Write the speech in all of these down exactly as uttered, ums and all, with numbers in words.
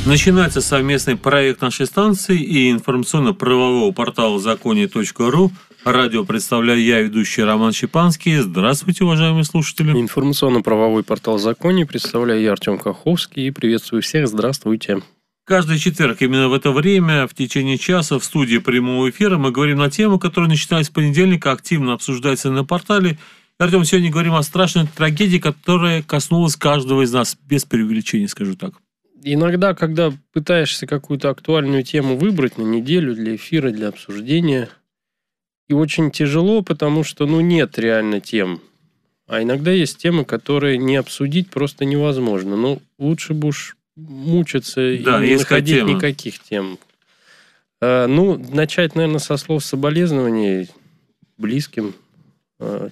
Начинается совместный проект нашей станции и информационно-правового портала законе точка ру. Радио представляю я, ведущий Роман Щепанский. Здравствуйте, уважаемые слушатели. Информационно-правовой портал «Законе» представляю я, Артем Каховский. И приветствую всех. Здравствуйте. Каждый четверг именно в это время, в течение часа, в студии прямого эфира мы говорим на тему, которая, начиная с понедельника, активно обсуждается на портале. Артем, сегодня говорим о страшной трагедии, которая коснулась каждого из нас, без преувеличения, скажу так. Иногда, когда пытаешься какую-то актуальную тему выбрать на неделю для эфира, для обсуждения, и очень тяжело, потому что, ну, нет реально тем. А иногда есть темы, которые не обсудить просто невозможно. Ну, лучше бы уж мучиться да, и не находить тема. Никаких тем. А, ну, начать, наверное, со слов соболезнований близким, а,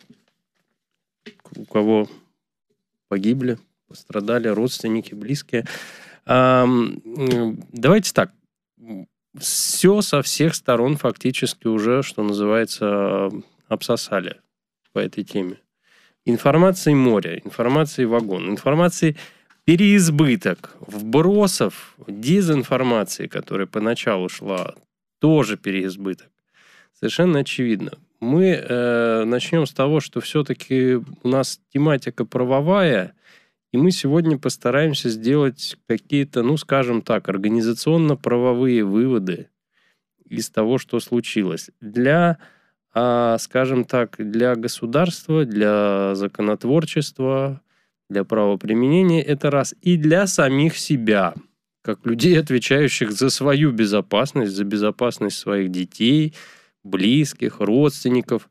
у кого погибли, пострадали родственники, близкие. А, давайте так. Все со всех сторон фактически уже, что называется, обсосали по этой теме. Информации море, информации вагон, информации переизбыток, вбросов, дезинформации, которая поначалу шла, тоже переизбыток. Совершенно очевидно. Мы э, начнем с того, что все-таки у нас тематика правовая, и мы сегодня постараемся сделать какие-то, ну, скажем так, организационно-правовые выводы из того, что случилось. Для, а, скажем так, для государства, для законотворчества, для правоприменения это раз. И для самих себя, как людей, отвечающих за свою безопасность, за безопасность своих детей, близких, родственников.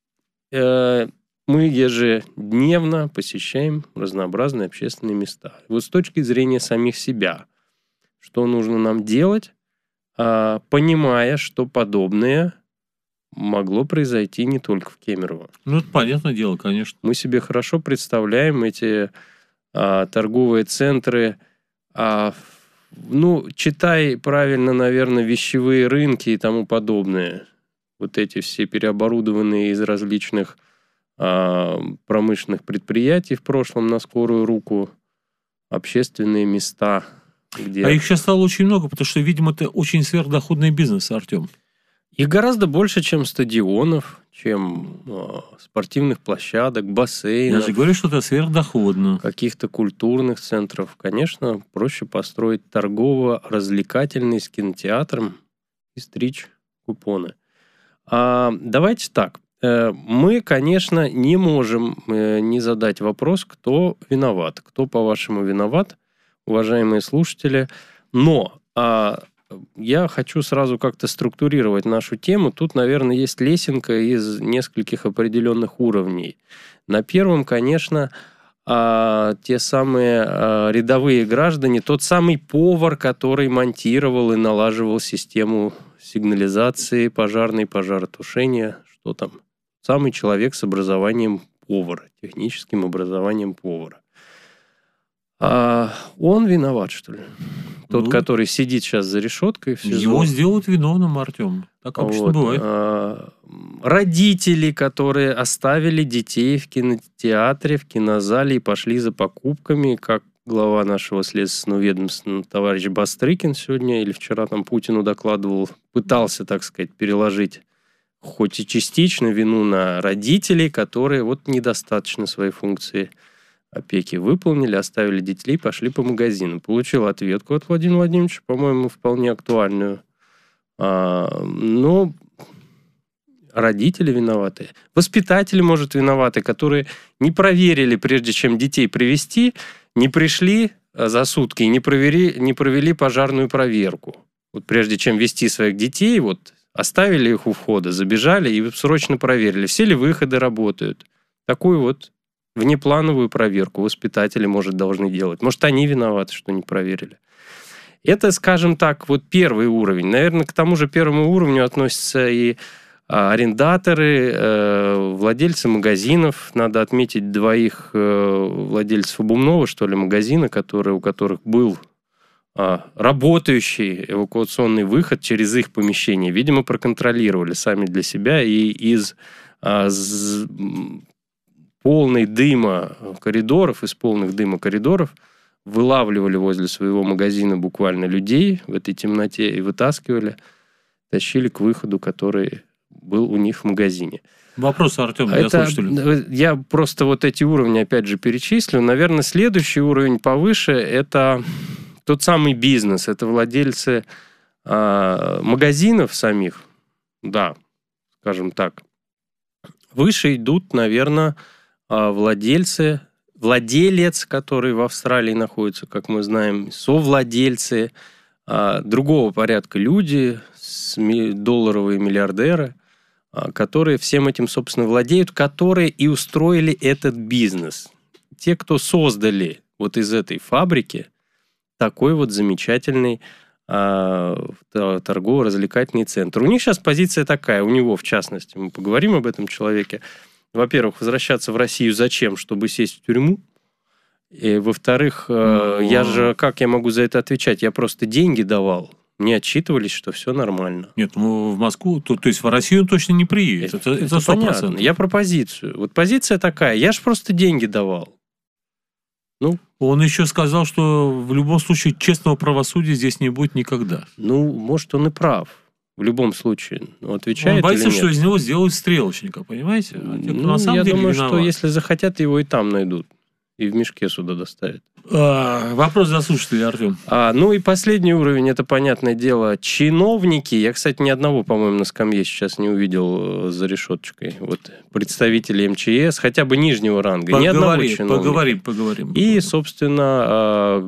Э- Мы ежедневно посещаем разнообразные общественные места. Вот с точки зрения самих себя, что нужно нам делать, понимая, что подобное могло произойти не только в Кемерово. Ну, это понятное дело, конечно. Мы себе хорошо представляем эти а, торговые центры, а, ну, читай правильно, наверное, вещевые рынки и тому подобное. Вот эти все переоборудованные из различных промышленных предприятий в прошлом на скорую руку, общественные места. Где... А их сейчас стало очень много, потому что, видимо, это очень сверхдоходный бизнес, Артем. Их гораздо больше, чем стадионов, чем э, спортивных площадок, бассейнов. Я же говорю, что это сверхдоходно. Каких-то культурных центров. Конечно, проще построить торгово-развлекательный с кинотеатром и стричь купоны. А, давайте так. Мы, конечно, не можем не задать вопрос, кто виноват. Кто, по-вашему, виноват, уважаемые слушатели. Но а, я хочу сразу как-то структурировать нашу тему. Тут, наверное, есть лесенка из нескольких определенных уровней. На первом, конечно, а, те самые а, рядовые граждане, тот самый повар, который монтировал и налаживал систему сигнализации пожарной, пожаротушения, что там. Самый человек с образованием повара, техническим образованием повара. А он виноват, что ли? Тот, ну, который сидит сейчас за решеткой в СИЗО. Его сделают виновным, Артем. Так обычно вот. Бывает. А, родители, которые оставили детей в кинотеатре, в кинозале и пошли за покупками, как глава нашего следственного ведомства товарищ Бастрыкин сегодня или вчера там Путину докладывал, пытался, так сказать, переложить хоть и частично вину на родителей, которые вот недостаточно свои функции опеки выполнили, оставили детей, пошли по магазинам. Получил ответку от Владимира Владимировича, по-моему, вполне актуальную. А, но родители виноваты. Воспитатели, может, виноваты, которые не проверили, прежде чем детей привезти, не пришли за сутки и не провели, не провели пожарную проверку. Вот прежде чем вести своих детей, вот оставили их у входа, забежали и срочно проверили, все ли выходы работают. Такую вот внеплановую проверку воспитатели, может, должны делать. Может, они виноваты, что не проверили. Это, скажем так, вот первый уровень. Наверное, к тому же первому уровню относятся и арендаторы, владельцы магазинов. Надо отметить двоих владельцев обувного, что ли, магазина, которые, у которых был работающий эвакуационный выход через их помещение. Видимо, проконтролировали сами для себя и из полной дыма коридоров, из полных дыма коридоров вылавливали возле своего магазина буквально людей в этой темноте и вытаскивали, тащили к выходу, который был у них в магазине. Вопрос, Артем, для Это, слушателей. Я просто вот эти уровни опять же перечислю. Наверное, следующий уровень повыше – это тот самый бизнес. Это владельцы а, магазинов самих, да, скажем так. Выше идут, наверное, владельцы, владелец, который в Австралии находится, как мы знаем, совладельцы, а, другого порядка люди, долларовые миллиардеры, которые всем этим, собственно, владеют, которые и устроили этот бизнес. Те, кто создали вот из этой фабрики такой вот замечательный а, торгово-развлекательный центр. У них сейчас позиция такая, у него, в частности, мы поговорим об этом человеке. Во-первых, возвращаться в Россию зачем? Чтобы сесть в тюрьму. И, во-вторых, а, я же, как я могу за это отвечать? Я просто деньги давал. Мне отчитывались, что все нормально. Нет, ну в Москву, то, то есть в Россию он точно не приедет. Это, это, это сто процентов. Понятно. Я про позицию. Вот позиция такая. Я же просто деньги давал. Ну, он еще сказал, что в любом случае честного правосудия здесь не будет никогда. Ну, может, он и прав. В любом случае. Но отвечает он боится, или нет? что из него сделают стрелочника, понимаете? А те, кто ну, на самом я деле думаю, виноват. что если захотят, его и там найдут. И в мешке сюда доставят. А, вопрос для слушателей, Артем. А, ну и последний уровень, это, понятное дело, чиновники. Я, кстати, ни одного, по-моему, на скамье сейчас не увидел за решеточкой. Вот представители эм че эс, хотя бы нижнего ранга. Поговори, ни одного чиновника. Поговорим, поговорим. И, собственно,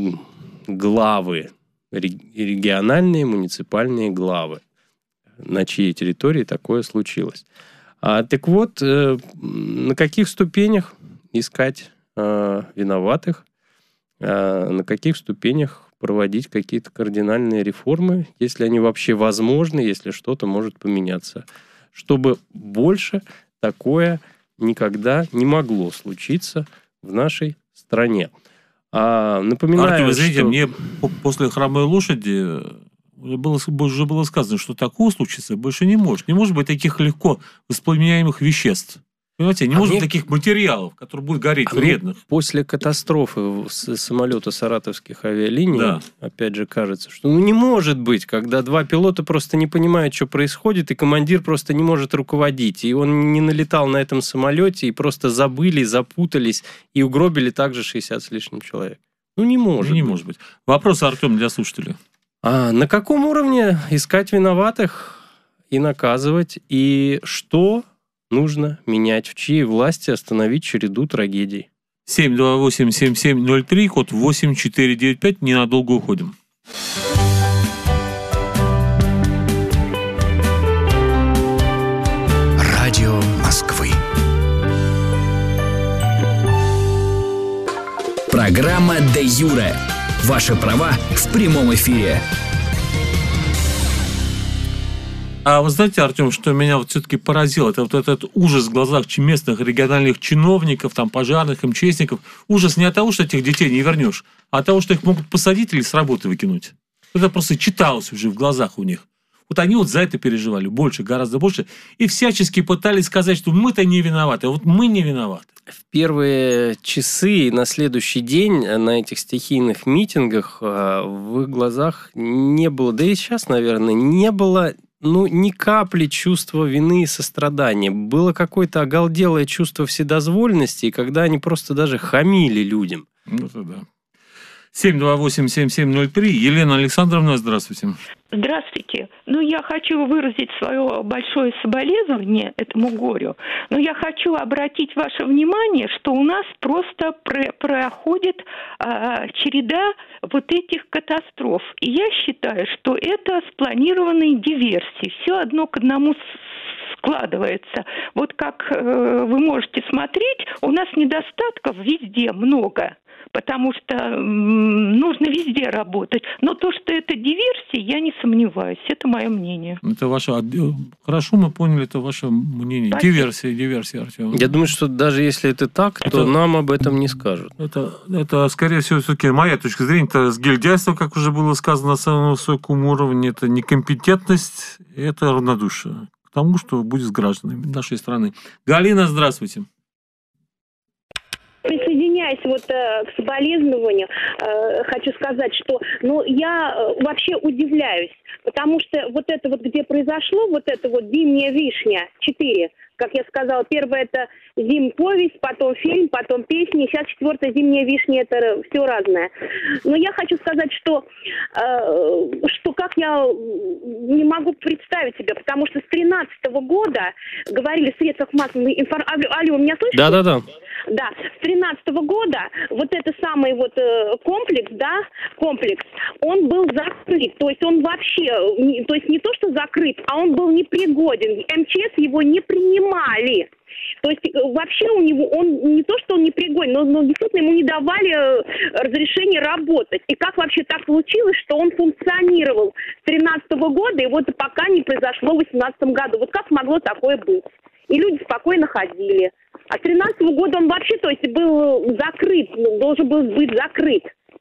главы, региональные, муниципальные главы, на чьей территории такое случилось. А, так вот, на каких ступенях искать виноватых, на каких ступенях проводить какие-то кардинальные реформы, если они вообще возможны, если что-то может поменяться, чтобы больше такое никогда не могло случиться в нашей стране. А, напоминаю, Артем, извините, что... мне после «Хромой лошади» было, уже было сказано, что такого случиться больше не может. Не может быть таких легко воспламеняемых веществ. Понимаете, не а может мне... таких материалов, которые будут гореть, а вредных. После катастрофы с самолета саратовских авиалиний, да. опять же, кажется, что ну, не может быть, когда два пилота просто не понимают, что происходит, и командир просто не может руководить. И он не налетал на этом самолете, и просто забыли, запутались, и угробили также шестьдесят с лишним человек. Ну, не может не быть. может быть. Вопрос, Артем, для слушателей. А на каком уровне искать виноватых и наказывать? И что... нужно менять, в чьей власти остановить череду трагедий? семь два восемь семь семь ноль три, код восемь четыре девять пять, ненадолго уходим. Радио Москвы. Программа «Де Юре». Ваши права в прямом эфире. А вы знаете, Артем, что меня вот все-таки поразило? Это вот этот ужас в глазах местных региональных чиновников, там, пожарных, эм че эсников. Ужас не от того, что этих детей не вернешь, а от того, что их могут посадить или с работы выкинуть. Это просто читалось уже в глазах у них. Вот они вот за это переживали больше, гораздо больше. И всячески пытались сказать, что мы-то не виноваты, а вот мы не виноваты. В первые часы на следующий день на этих стихийных митингах в их глазах не было, да и сейчас, наверное, не было... ну, ни капли чувства вины и сострадания. Было какое-то оголделое чувство вседозволенности, когда они просто даже хамили людям. Ну, это да. семь два восемь семь семь ноль три. Елена Александровна, здравствуйте. Здравствуйте. Ну, я хочу выразить свое большое соболезнование этому горю, но я хочу обратить ваше внимание, что у нас просто про- проходит а, череда вот этих катастроф. И я считаю, что это спланированные диверсии. Все одно к одному складывается. Вот как э, вы можете смотреть, у нас недостатков везде много. Потому что м, нужно везде работать. Но то, что это диверсия, я не сомневаюсь. Это мое мнение. Это ваше... Хорошо, мы поняли, это ваше мнение. Спасибо. Диверсия, диверсия, Артем. Я думаю, что даже если это так, это... то нам об этом не скажут. Это, это скорее всего, все-таки моя точка зрения, это сгильдяйство, как уже было сказано, на самом высоком уровне. Это некомпетентность, это равнодушие к тому, что будет с гражданами нашей страны. Галина, здравствуйте. присоединяясь вот э, к соболезнованию, э, хочу сказать, что ну, я э, вообще удивляюсь, потому что вот это вот, где произошло, вот это вот «Зимняя вишня» четыре, как я сказала, первое это зим-повесть, потом фильм, потом песни, сейчас четвертая «Зимняя вишня», это все разное. Но я хочу сказать, что, э, что как я не могу представить себе, потому что с тринадцатого года говорили в средствах массовой информации... Алло, алло, меня слышите? Да-да-да. Да, с тринадцатого года вот это самый вот э, комплекс, да, комплекс, он был закрыт, то есть он вообще, не, то есть не то, что закрыт, а он был непригоден, МЧС его не принимали. То есть вообще у него, он не то, что он непригоден, но, но действительно ему не давали разрешения работать. И как вообще так получилось, что он функционировал с тринадцатого года, и вот пока не произошло в восемнадцатом году. Вот как могло такое быть? И люди спокойно ходили. А с тринадцатого года он вообще, то есть, был закрыт, должен был быть закрыт.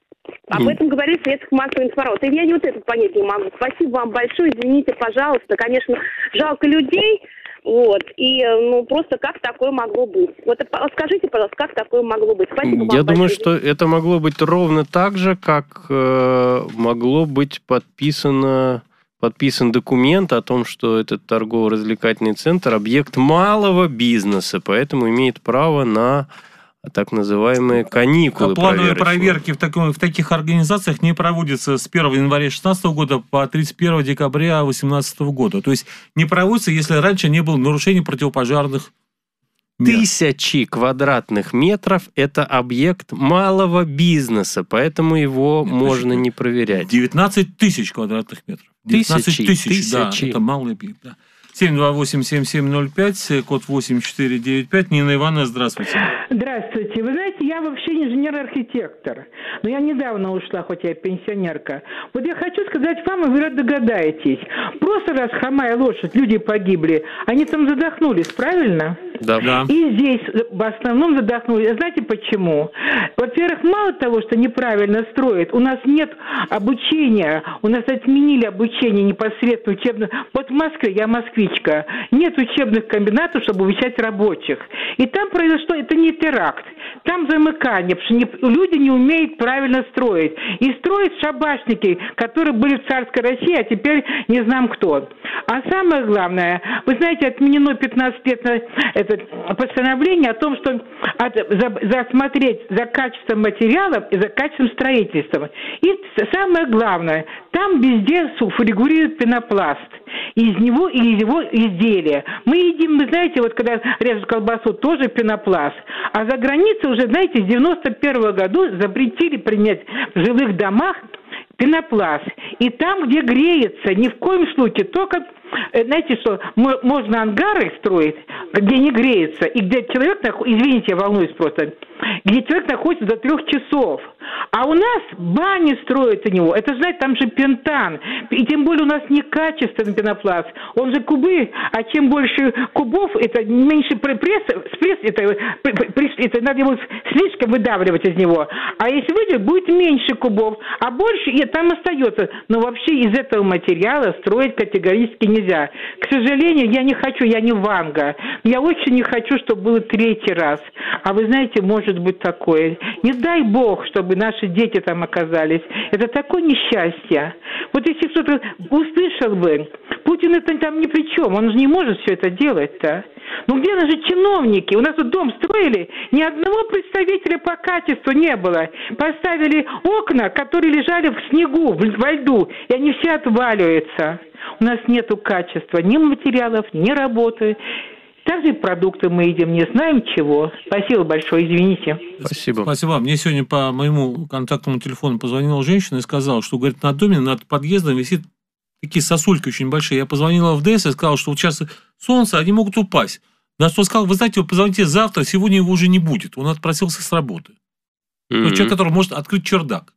Об mm. этом говорили в средствах массовой информации. Я не вот это понять не могу. Спасибо вам большое, извините, пожалуйста. Конечно, жалко людей, вот, и, ну, просто как такое могло быть? Вот скажите, пожалуйста, как такое могло быть? Спасибо вам Я большое. думаю, что это могло быть ровно так же, как э, могло быть подписано... подписан документ о том, что этот торгово-развлекательный центр – объект малого бизнеса, поэтому имеет право на так называемые каникулы. Плановые проверки в, таком, в таких организациях не проводятся с первого января две тысячи шестнадцатого года по тридцать первого декабря две тысячи восемнадцатого года. То есть не проводятся, если раньше не было нарушений противопожарных мер. Тысячи квадратных метров – это объект малого бизнеса, поэтому его Нет, можно не проверять. девятнадцать тысяч квадратных метров. девятнадцать тысячи, тысяч, да, тысячи. это малый объект. Да. семь два восемь семь семь ноль пять, код восемь четыре девять пять. Нина Ивановна, здравствуйте. Здравствуйте. Вы знаете, я вообще инженер-архитектор, но я недавно ушла, хоть я пенсионерка. Вот я хочу сказать вам, и вы догадаетесь. Просто раз хромая лошадь, люди погибли, они там задохнулись, правильно? Да. да. И здесь в основном задохнулись. А знаете почему? Во-первых, мало того, что неправильно строят, у нас нет обучения, у нас отменили обучение непосредственно учебных. Вот в Москве, я москвичка, нет учебных комбинатов, чтобы обучать рабочих. И там произошло, это не теракт, там замыкание, потому что не, люди не умеют правильно строить. И строят шабашники, которые были в царской России, а теперь не знаем кто. А самое главное, вы знаете, отменено пятнадцать лет на это постановление о том, что от, за, за смотреть за качеством материалов и за качеством строительства. И самое главное, там везде фигурирует пенопласт. Из него и из его изделия. Мы едим, вы знаете, вот когда режут колбасу, тоже пенопласт. А за границей уже, знаете, с девяносто первого года запретили принять в жилых домах пенопласт. И там, где греется, ни в коем случае, только, знаете что, можно ангары строить, где не греется, и где человек находится, извините, я волнуюсь просто, где человек находится до трех часов. А у нас бани строят у него, это, знаете, там же пентан, и тем более у нас некачественный пенопласт, он же кубы, а чем больше кубов, это меньше пресс, пресс это, это надо его слишком выдавливать из него, а если выйдет, будет меньше кубов, а больше, и там остается. Но вообще из этого материала строить категорически нельзя. К сожалению, я не хочу, я не Ванга, я очень не хочу, чтобы было третий раз. А вы знаете, может быть такое. Не дай бог, чтобы наши дети там оказались. Это такое несчастье. Вот если кто-то услышал бы, Путин это там ни при чем, он же не может все это делать-то. Ну где же чиновники? У нас тут дом строили, ни одного представителя по качеству не было. Поставили окна, которые лежали в снегу, во льду, и они все отваливаются. У нас нету качества ни материалов, ни работы. Также продукты мы едим, не знаем чего. Спасибо большое, извините. Спасибо. Спасибо. Мне сегодня по моему контактному телефону позвонила женщина и сказала, что, говорит, над доме, над подъездом висит такие сосульки очень большие. Я позвонила в ДЭС и сказала, что вот сейчас солнце, они могут упасть. На что сказал, вы знаете, вы позвоните завтра, сегодня его уже не будет. Он отпросился с работы. Mm-hmm. То человек, который может открыть чердак.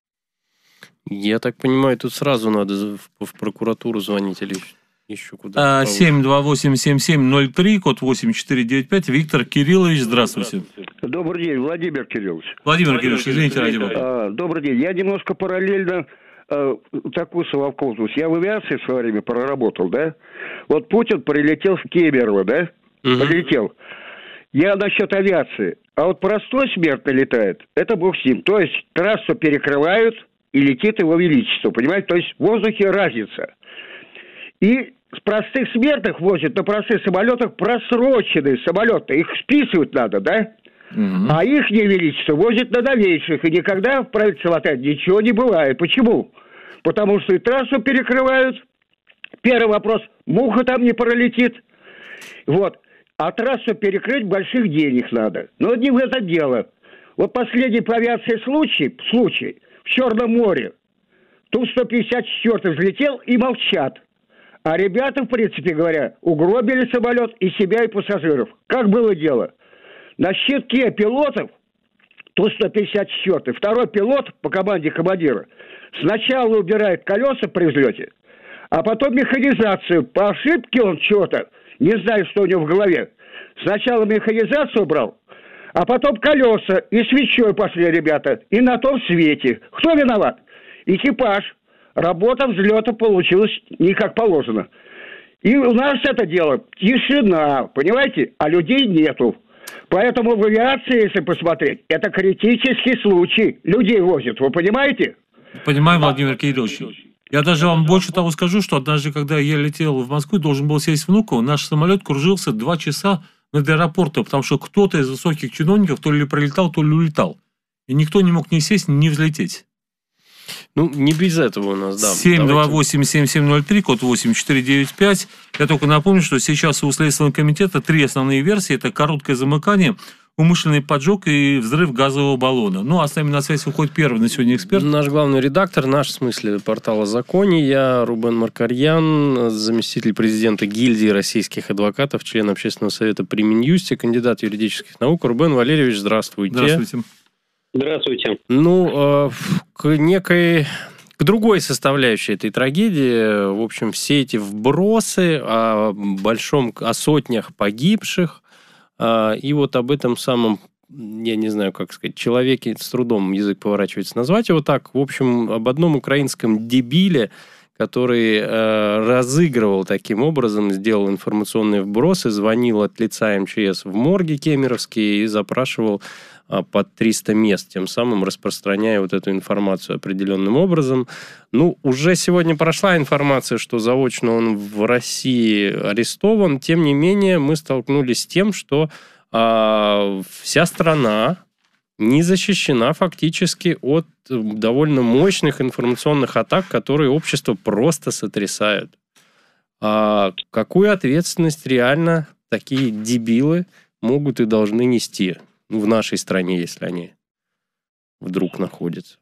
Я так понимаю, тут сразу надо в, в прокуратуру звонить или еще куда-то. семь два восемь семь семь ноль три, код восемь четыре девять пять. Виктор Кириллович, здравствуйте. Добрый день, Владимир Кириллович. Владимир, Владимир Кириллович, извините, ради бога. А, добрый день. Я немножко параллельно а, такую совокупность. Я в авиации в свое время проработал, да? Вот Путин прилетел в Кемерово, да? Угу. Прилетел. Я насчет авиации. А вот простой смертный летает, это бог с ним. То есть трассу перекрывают, и летит его величество, понимаете? То есть в воздухе разница. И с простых смертных возят на простых самолетах просроченные самолеты. Их списывать надо, да? Угу. А их величество возят на новейших. И никогда в правительстве Латвии ничего не бывает. Почему? Потому что и трассу перекрывают. Первый вопрос, муха там не пролетит. Вот. А трассу перекрыть больших денег надо. Но не в это дело. Вот последний по авиации случай, случай в Черном море. Ту сто пятьдесят четыре взлетел и молчат. А ребята, в принципе говоря, угробили самолет и себя, и пассажиров. Как было дело? На щитке пилотов Ту сто пятьдесят четыре второй пилот по команде командира сначала убирает колеса при взлете, а потом механизацию. По ошибке он что-то, не знаю, что у него в голове. Сначала механизацию убрал, а потом колеса, и свечой пошли ребята, и на том свете. Кто виноват? Экипаж. Работа взлета получилась не как положено. И у нас это дело тишина, понимаете? А людей нету. Поэтому в авиации, если посмотреть, это критический случай. Людей возят, вы понимаете? Понимаю, Владимир Кириллович. Я даже вам больше того скажу, что однажды, когда я летел в Москву, должен был сесть Внуково, наш самолет кружился два часа над аэропортом, потому что кто-то из высоких чиновников то ли прилетал, то ли улетал. И никто не мог ни сесть, ни взлететь. Ну, не без этого у нас, да. семь два восемь семь семь ноль три, код восемь четыре девять пять. Я только напомню, что сейчас у Следственного комитета три основные версии. Это короткое замыкание, умышленный поджог и взрыв газового баллона. Ну, а с нами на связь выходит первый на сегодня эксперт. Наш главный редактор, наш, в смысле, портала «Закони». Я Рубен Маркарьян, заместитель президента гильдии российских адвокатов, член общественного совета при Минюсте, кандидат юридических наук. Рубен Валерьевич, здравствуйте. Здравствуйте. Здравствуйте. Ну, к некой, к другой составляющей этой трагедии, в общем, все эти вбросы о большом, о сотнях погибших, и вот об этом самом, я не знаю, как сказать, человеке, с трудом язык поворачивается назвать его так, в общем, об одном украинском дебиле, который э, разыгрывал таким образом, сделал информационные вбросы, звонил от лица МЧС в морге кемеровские и запрашивал э, под триста мест, тем самым распространяя вот эту информацию определенным образом. Ну, уже сегодня прошла информация, что заочно он в России арестован, тем не менее мы столкнулись с тем, что э, вся страна не защищена фактически от довольно мощных информационных атак, которые общество просто сотрясают. А какую ответственность реально такие дебилы могут и должны нести в нашей стране, если они вдруг находятся?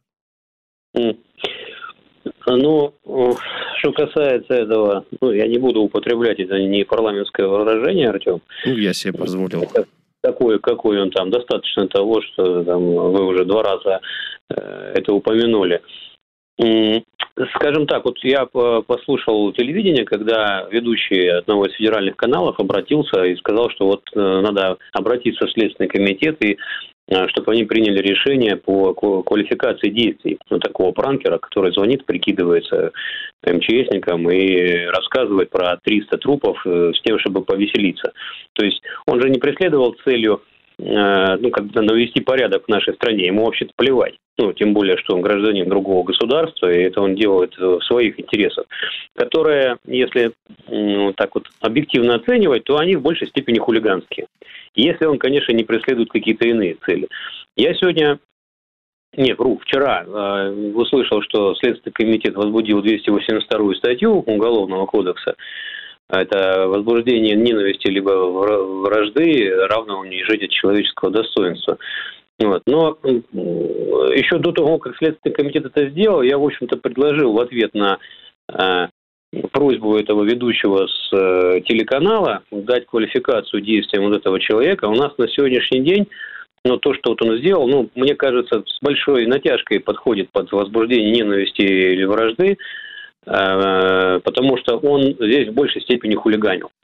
Ну, что касается этого, ну, я не буду употреблять это не парламентское выражение, Артем. Ну, я себе позволил. Такой, какой он там, достаточно того, что там, вы уже два раза э, это упомянули. Скажем так, вот я послушал телевидение, когда ведущий одного из федеральных каналов обратился и сказал, что вот э, надо обратиться в Следственный комитет, и э, чтобы они приняли решение по квалификации действий вот такого пранкера, который звонит, прикидывается МЧСником и рассказывает про триста трупов э, с тем, чтобы повеселиться. То есть он же не преследовал целью э, ну, как бы навести порядок в нашей стране, ему вообще-то плевать. Ну, тем более, что он гражданин другого государства, и это он делает в своих интересах, которые, если ну, так вот объективно оценивать, то они в большей степени хулиганские. Если он, конечно, не преследует какие-то иные цели. Я сегодня, нет, вру, вчера э, услышал, что Следственный комитет возбудил двести восемьдесят вторую статью Уголовного кодекса. Это возбуждение ненависти либо вражды, равно унижению человеческого достоинства. Вот. Но еще до того, как Следственный комитет это сделал, я, в общем-то, предложил в ответ на э, просьбу этого ведущего с э, телеканала дать квалификацию действиям вот этого человека. У нас на сегодняшний день, ну, то, что вот он сделал, ну, мне кажется, с большой натяжкой подходит под возбуждение ненависти или вражды, э, потому что он здесь в большей степени хулиганил.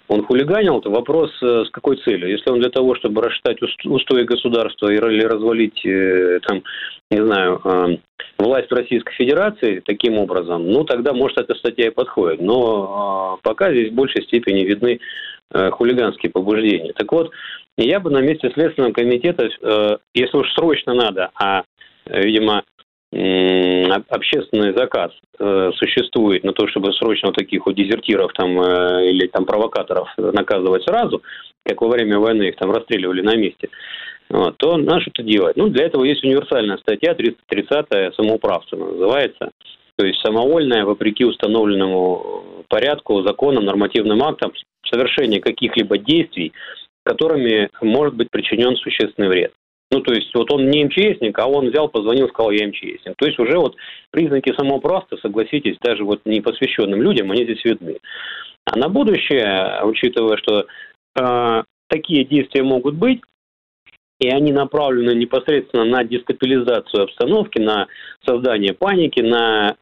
он хулиганил, то вопрос, с какой целью. Если он для того, чтобы расшатать устои государства или развалить, там, не знаю, власть Российской Федерации таким образом, ну, тогда, может, эта статья и подходит. Но пока здесь в большей степени видны хулиганские побуждения. Так вот, я бы на месте Следственного комитета, если уж срочно надо, а, видимо, общественный заказ э, существует на то, чтобы срочно вот таких вот дезертиров там, э, или там провокаторов наказывать сразу, как во время войны их там расстреливали на месте, вот, то надо что-то делать. Ну, для этого есть универсальная статья, триста тридцатая, самоуправство называется, то есть самовольное, вопреки установленному порядку, законам, нормативным актам, совершение каких-либо действий, которыми может быть причинен существенный вред. Ну, то есть, вот он не МЧСник, а он взял, позвонил, сказал, я МЧСник. То есть, уже вот признаки самоуправства, согласитесь, даже вот непосвященным людям, они здесь видны. А на будущее, учитывая, что э, такие действия могут быть, и они направлены непосредственно на дестабилизацию обстановки, на создание паники, на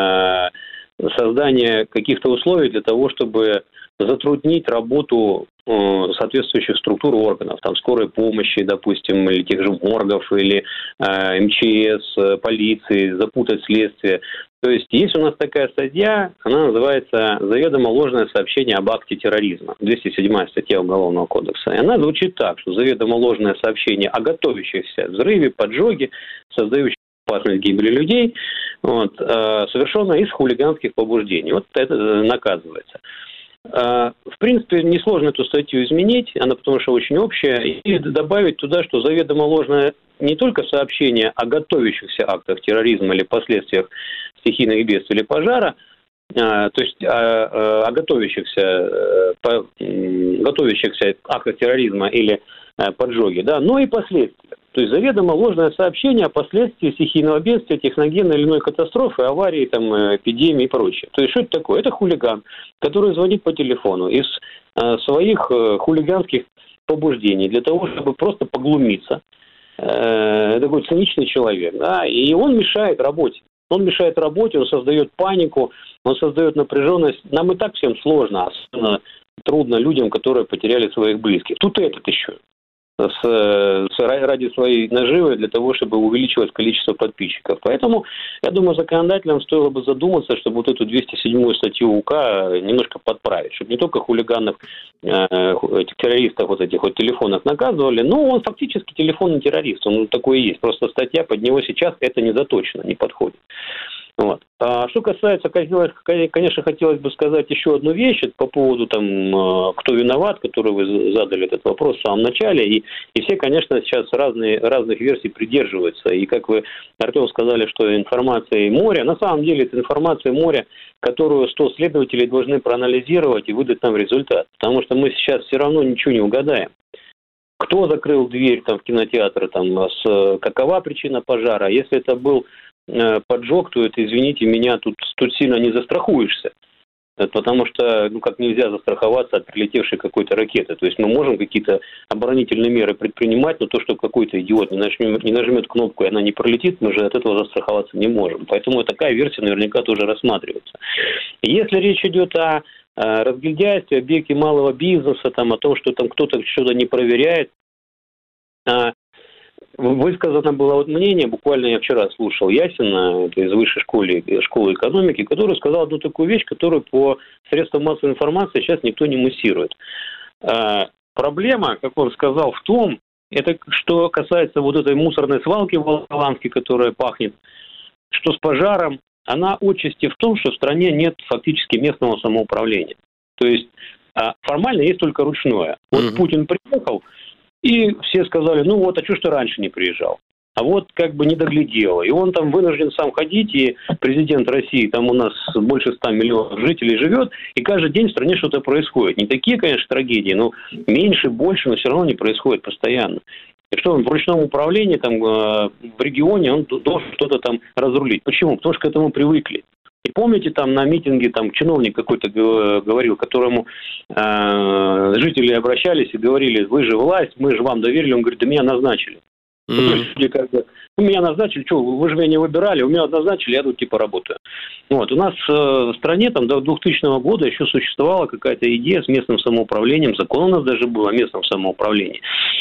э, создание каких-то условий для того, чтобы затруднить работу э, соответствующих структур органов, там скорой помощи, допустим, или тех же моргов, или э, МЧС, э, полиции, запутать следствие. То есть есть у нас такая статья, она называется «Заведомо ложное сообщение об акте терроризма», двести седьмая статья Уголовного кодекса. И она звучит так, что заведомо ложное сообщение о готовящихся взрыве, поджоге, создающих опасность гибели людей, вот, э, совершенно из хулиганских побуждений. Вот это наказывается. В принципе, несложно эту статью изменить, она потому что очень общая, и добавить туда, что заведомо ложное не только сообщение о готовящихся актах терроризма или последствиях стихийных бедствий или пожара, то есть о, о готовящихся, по, готовящихся актах терроризма или поджоги, да, но и последствия. То есть заведомо ложное сообщение о последствиях стихийного бедствия, техногенной или иной катастрофы, аварии, там, эпидемии и прочее. То есть что это такое? Это хулиган, который звонит по телефону из э, своих э, хулиганских побуждений для того, чтобы просто поглумиться. Э, такой циничный человек, да, и он мешает работе. Он мешает работе, он создает панику, он создает напряженность. Нам и так всем сложно, особенно трудно людям, которые потеряли своих близких. Тут этот еще. С, с, ради своей наживы для того, чтобы увеличивать количество подписчиков. Поэтому, я думаю, законодателям стоило бы задуматься, чтобы вот эту двести седьмую статью УК немножко подправить, чтобы не только хулиганов, э, этих террористов, вот этих вот телефонов наказывали, но он фактически телефонный террорист, он такой и есть. Просто статья под него сейчас это не заточено, не подходит. Вот. А что касается, конечно, хотелось бы сказать еще одну вещь по поводу там, кто виноват, который вы задали этот вопрос в самом начале, и, и все, конечно, сейчас разные, разных версий придерживаются, и как вы, Артем, сказали, что информация море, на самом деле это информация море, которую сто следователей должны проанализировать и выдать нам результат, потому что мы сейчас все равно ничего не угадаем. Кто закрыл дверь там, в кинотеатр, там, с, какова причина пожара, если это был поджог, то это, извините меня, тут, тут сильно не застрахуешься. Потому что, ну, как нельзя застраховаться от прилетевшей какой-то ракеты. То есть мы можем какие-то оборонительные меры предпринимать, но то, что какой-то идиот не нажмет, не нажмет кнопку и она не пролетит, мы же от этого застраховаться не можем. Поэтому такая версия наверняка тоже рассматривается. И если речь идет о разгильдяйстве, объекте малого бизнеса, там, о том, что там кто-то что-то не проверяет, высказано было вот мнение, буквально я вчера слушал Ясина, из высшей школы, школы экономики, который сказал одну такую вещь, которую по средствам массовой информации сейчас никто не муссирует. А, проблема, как он сказал, в том, это что касается вот этой мусорной свалки в Волоколамске, которая пахнет, что с пожаром, она отчасти в том, что в стране нет фактически местного самоуправления. То есть а, формально есть только ручное. Вот mm-hmm. Путин приехал, и все сказали, ну вот, а что ж ты раньше не приезжал? А вот как бы не доглядел. И он там вынужден сам ходить, и президент России, там у нас больше ста миллионов жителей живет, и каждый день в стране что-то происходит. Не такие, конечно, трагедии, но меньше, больше, но все равно не происходит постоянно. И что он в ручном управлении, там, в регионе, он должен что-то там разрулить. Почему? Потому что к этому привыкли. И помните, там на митинге там чиновник какой-то говорил, которому э, жители обращались и говорили, вы же власть, мы же вам доверили. Он говорит, да меня назначили. Mm-hmm. То есть, как бы, У меня назначили, что, вы же меня не выбирали, у меня назначили, я тут типа работаю. Вот. У нас э, в стране там до двухтысячного года еще существовала какая-то идея с местным самоуправлением, закон у нас даже был о местном самоуправлении.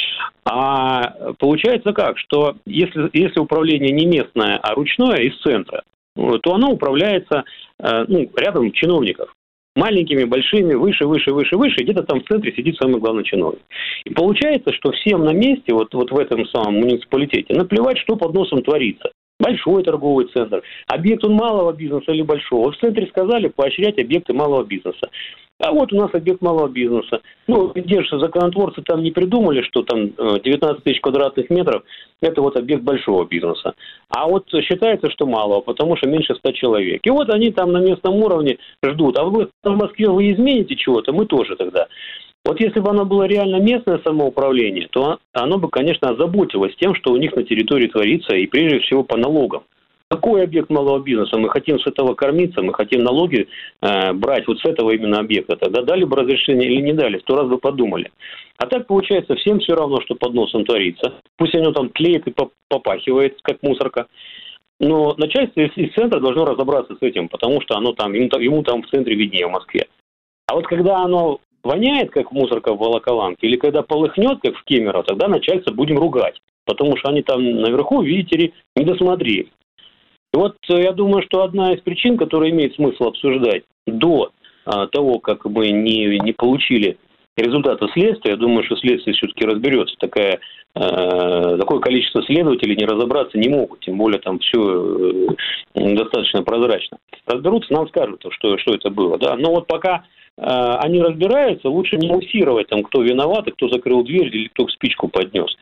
А получается как, что если, если управление не местное, а ручное из центра, то оно управляется э, ну, рядом чиновников. Маленькими, большими, выше, выше, выше, выше, где-то там в центре сидит самый главный чиновник. И получается, что всем на месте, вот, вот в этом самом муниципалитете, наплевать, что под носом творится. Большой торговый центр, объект он малого бизнеса или большого. В центре сказали поощрять объекты малого бизнеса. А вот у нас объект малого бизнеса. Ну, где же законотворцы там не придумали, что там девятнадцать тысяч квадратных метров – это вот объект большого бизнеса. А вот считается, что малого, потому что меньше ста человек. И вот они там на местном уровне ждут. А вы в Москве вы измените чего-то, мы тоже тогда. Вот если бы оно было реально местное самоуправление, то оно бы, конечно, озаботилось тем, что у них на территории творится, и прежде всего по налогам. Какой объект малого бизнеса? Мы хотим с этого кормиться, мы хотим налоги э, брать вот с этого именно объекта. Тогда дали бы разрешение или не дали, сто раз бы подумали. А так получается, всем все равно, что под носом творится. Пусть оно там тлеет и попахивает, как мусорка. Но начальство из, из центра должно разобраться с этим, потому что оно там, ему, ему там в центре виднее, в Москве. А вот когда оно воняет, как мусорка в Волоколамке, или когда полыхнет, как в Кемерово, тогда начальство будем ругать. Потому что они там наверху, видите, не досмотрели. И вот я думаю, что одна из причин, которая имеет смысл обсуждать до а, того, как мы не, не получили результаты следствия, я думаю, что следствие все-таки разберется. Такая, э, такое количество следователей не разобраться не могут, тем более там все э, достаточно прозрачно. Разберутся, нам скажут, что, что это было. Да? Но вот пока э, они разбираются, лучше не муссировать, там, кто виноват, и кто закрыл дверь или кто спичку поднес.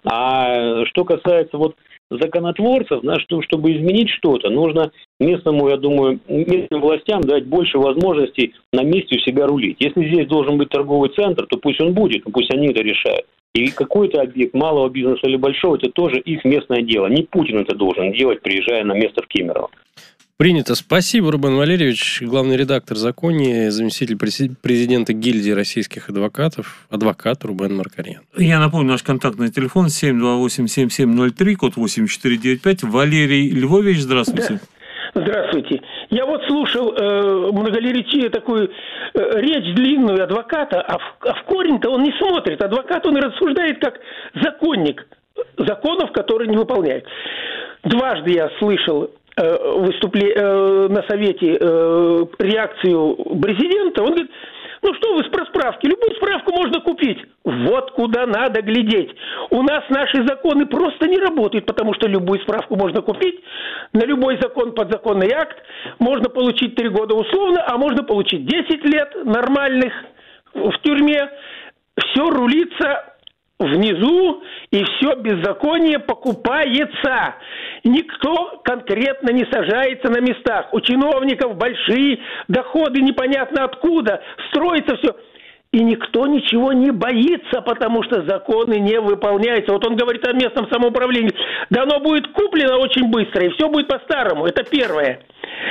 А что касается вот законотворцев, да, что, чтобы изменить что-то, нужно местному, я думаю, местным властям дать больше возможностей на месте у себя рулить. Если здесь должен быть торговый центр, то пусть он будет, пусть они это решают. И какой-то объект малого бизнеса или большого, это тоже их местное дело. Не Путин это должен делать, приезжая на место в Кемерово. Принято. Спасибо, Рубен Валерьевич, главный редактор «Закони», заместитель президента гильдии российских адвокатов, адвокат Рубен Маркарьян. Я напомню, наш контактный телефон семь два восемь семь семь ноль три, код восемь четыре девять пять. Валерий Львович, здравствуйте. Да. Здравствуйте. Я вот слушал э, многолеречие такую э, речь длинную адвоката, а в, а в корень-то он не смотрит. Адвокат, он рассуждает как законник законов, которые не выполняет. Дважды я слышал выступле... на совете э, реакцию президента, он говорит, ну что вы про справки, любую справку можно купить. Вот куда надо глядеть. У нас наши законы просто не работают, потому что любую справку можно купить, на любой закон, подзаконный акт можно получить три года условно, а можно получить десять лет нормальных в тюрьме. Все рулится внизу, и все беззаконие покупается. Никто конкретно не сажается на местах. У чиновников большие доходы непонятно откуда. Строится все. И никто ничего не боится, потому что законы не выполняются. Вот он говорит о местном самоуправлении. Да оно будет куплено очень быстро, и все будет по-старому. Это первое.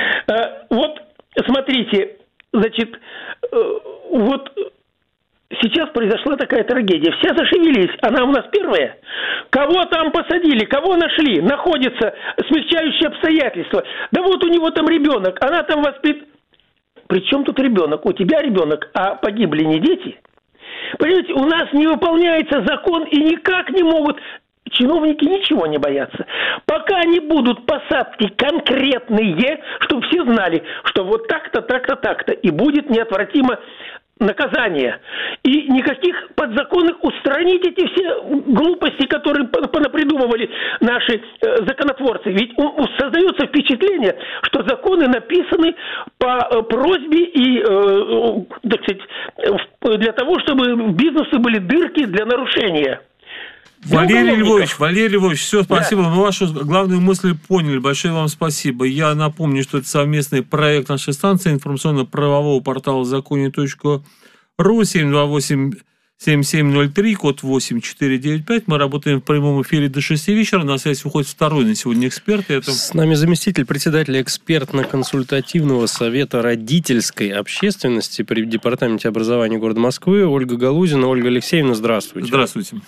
Вот, смотрите, значит, вот... Сейчас произошла такая трагедия. Все зашевелились. Она у нас первая. Кого там посадили? Кого нашли? Находятся смягчающие обстоятельства. Да вот у него там ребенок. Она там воспит... При чем тут ребенок? У тебя ребенок, а погибли не дети? Понимаете, у нас не выполняется закон и никак не могут... Чиновники ничего не боятся. Пока не будут посадки конкретные, чтобы все знали, что вот так-то, так-то, так-то. И будет неотвратимо наказание. И никаких подзаконных устранить эти все глупости, которые понапридумывали наши э, законотворцы. Ведь у, у, создается впечатление, что законы написаны по э, просьбе и, э, так сказать, э, для того, чтобы в бизнесе были дырки для нарушения. Валерий Львович, Валерий Львович, все, спасибо. Да. Мы вашу главную мысль поняли. Большое вам спасибо. Я напомню, что это совместный проект нашей станции информационно-правового портала законе точка ру, семь два восемь семь семь ноль три, код восемь четыре девять пять. Мы работаем в прямом эфире до шести вечера. На связь выходит второй на сегодня эксперт. Это... С нами заместитель председателя экспертно-консультативного совета родительской общественности при Департаменте образования города Москвы Ольга Галузина. Ольга Алексеевна, здравствуйте. Здравствуйте.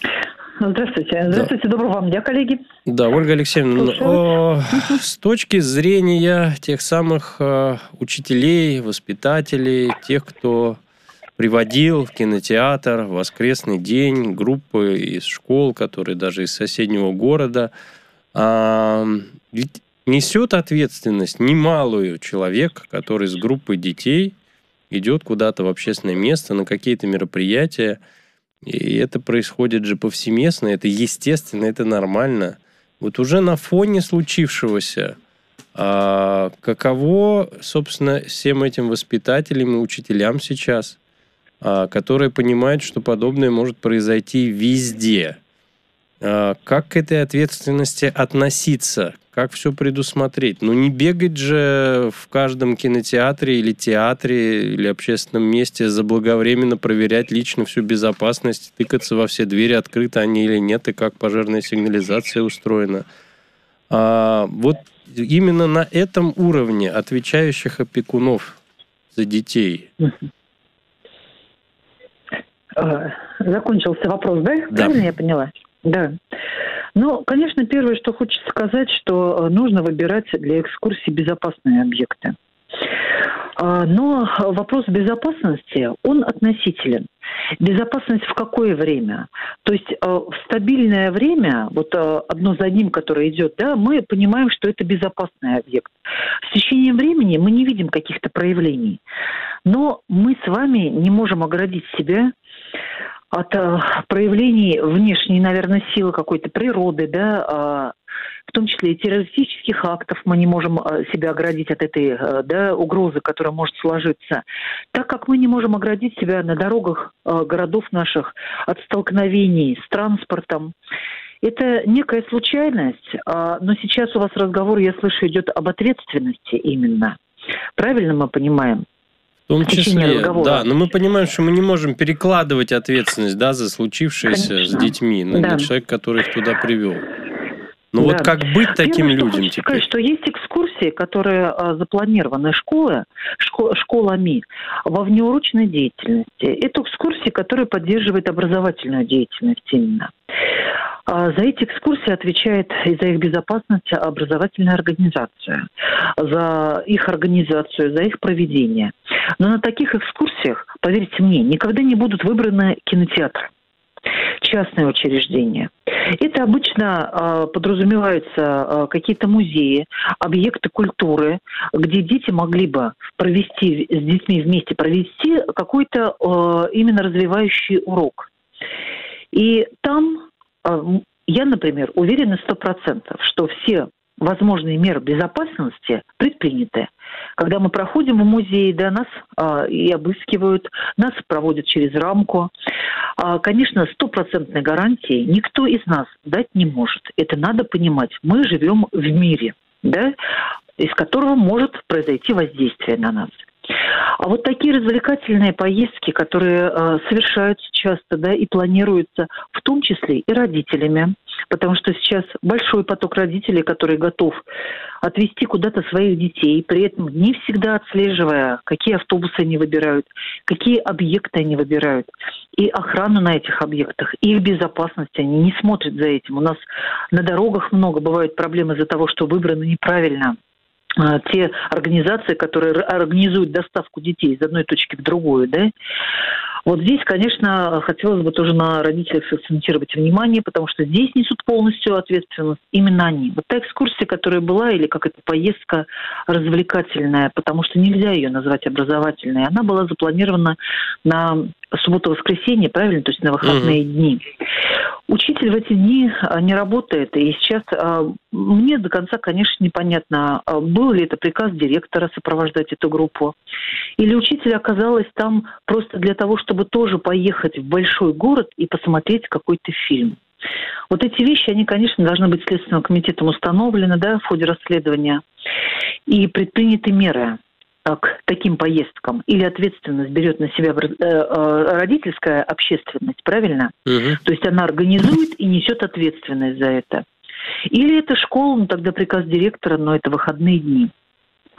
Здравствуйте. Здравствуйте, да. Доброго вам дня, коллеги. Да, Ольга Алексеевна, о, с точки зрения тех самых э, учителей, воспитателей, тех, кто приводил в кинотеатр в воскресный день группы из школ, которые даже из соседнего города, э, ведь несет ответственность немалую человек, который с группой детей идет куда-то в общественное место, на какие-то мероприятия. И это происходит же повсеместно, это естественно, это нормально. Вот уже на фоне случившегося, а, каково, собственно, всем этим воспитателям и учителям сейчас, а, которые понимают, что подобное может произойти везде. А, как к этой ответственности относиться? Как все предусмотреть? Ну, не бегать же в каждом кинотеатре или театре или общественном месте заблаговременно проверять лично всю безопасность, тыкаться во все двери, открыты они или нет, и как пожарная сигнализация устроена. А, вот именно на этом уровне отвечающих опекунов за детей. Закончился вопрос, да? Да. Правильно я поняла? Да. Ну, конечно, первое, что хочется сказать, что нужно выбирать для экскурсии безопасные объекты. Но вопрос безопасности, он относителен. Безопасность в какое время? То есть в стабильное время, вот одно за одним, которое идет, да, мы понимаем, что это безопасный объект. С течением времени мы не видим каких-то проявлений. Но мы с вами не можем оградить себя от э, проявлений внешней, наверное, силы какой-то природы, да, э, в том числе и террористических актов мы не можем э, себя оградить от этой э, да, угрозы, которая может сложиться, так как мы не можем оградить себя на дорогах э, городов наших от столкновений с транспортом. Это некая случайность, э, но сейчас у вас разговор, я слышу, идет об ответственности именно. Правильно мы понимаем? В том числе, да, но мы понимаем, что мы не можем перекладывать ответственность, да, за случившееся Конечно. С детьми на, да. на человека, который их туда привел. Ну да. Вот как быть таким Первое, людям теперь? Сказать, что есть экскурсии, которые а, запланированы школы, школ, школами во внеурочной деятельности. Это экскурсии, которые поддерживают образовательную деятельность именно. А за эти экскурсии отвечает и за их безопасность образовательная организация, за их организацию, за их проведение. Но на таких экскурсиях, поверьте мне, никогда не будут выбраны кинотеатры, частные учреждения. Это обычно э, подразумеваются э, какие-то музеи, объекты культуры, где дети могли бы провести, с детьми вместе провести какой-то э, именно развивающий урок. И там э, я, например, уверена сто процентов, что все возможные меры безопасности предприняты. Когда мы проходим в музей, да, нас а, и обыскивают, нас проводят через рамку. А, конечно, стопроцентной гарантии никто из нас дать не может. Это надо понимать. Мы живем в мире, да, из которого может произойти воздействие на нас. А вот такие развлекательные поездки, которые э, совершаются часто, да, и планируются, в том числе и родителями, потому что сейчас большой поток родителей, который готов отвезти куда-то своих детей, при этом не всегда отслеживая, какие автобусы они выбирают, какие объекты они выбирают, и охрану на этих объектах, и их безопасность, они не смотрят за этим. У нас на дорогах много бывает проблем из-за того, что выбрано неправильно. Те организации, которые организуют доставку детей из одной точки в другую, да, вот здесь, конечно, хотелось бы тоже на родителях сакцентировать внимание, потому что здесь несут полностью ответственность именно они. Вот та экскурсия, которая была, или как это поездка развлекательная, потому что нельзя ее назвать образовательной, она была запланирована на субботу-воскресенье, правильно, то есть на выходные mm-hmm. дни. Учитель в эти дни не работает, и сейчас мне до конца, конечно, непонятно, был ли это приказ директора сопровождать эту группу, или учитель оказалась там просто для того, чтобы тоже поехать в большой город и посмотреть какой-то фильм. Вот эти вещи, они, конечно, должны быть Следственным комитетом установлены, да, в ходе расследования, и предприняты меры к таким поездкам, или ответственность берет на себя родительская общественность, правильно? Угу. То есть она организует и несет ответственность за это. Или это школа, ну тогда приказ директора, но это выходные дни.